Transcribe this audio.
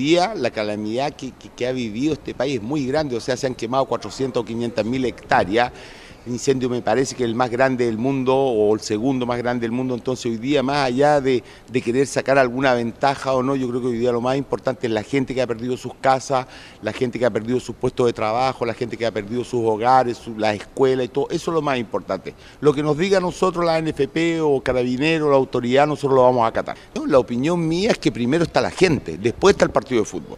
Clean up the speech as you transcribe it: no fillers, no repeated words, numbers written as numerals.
día la calamidad que ha vivido este país es muy grande, o sea, se han quemado 400 o 500 mil hectáreas. El incendio me parece que es el más grande del mundo o el segundo más grande del mundo, entonces hoy día más allá de querer sacar alguna ventaja o no, yo creo que hoy día lo más importante es la gente que ha perdido sus casas, la gente que ha perdido sus puestos de trabajo, la gente que ha perdido sus hogares, las escuelas y todo, eso es lo más importante. Lo que nos diga a nosotros la ANFP o Carabineros, la autoridad, nosotros lo vamos a acatar. La opinión mía es que primero está la gente, después está el partido de fútbol.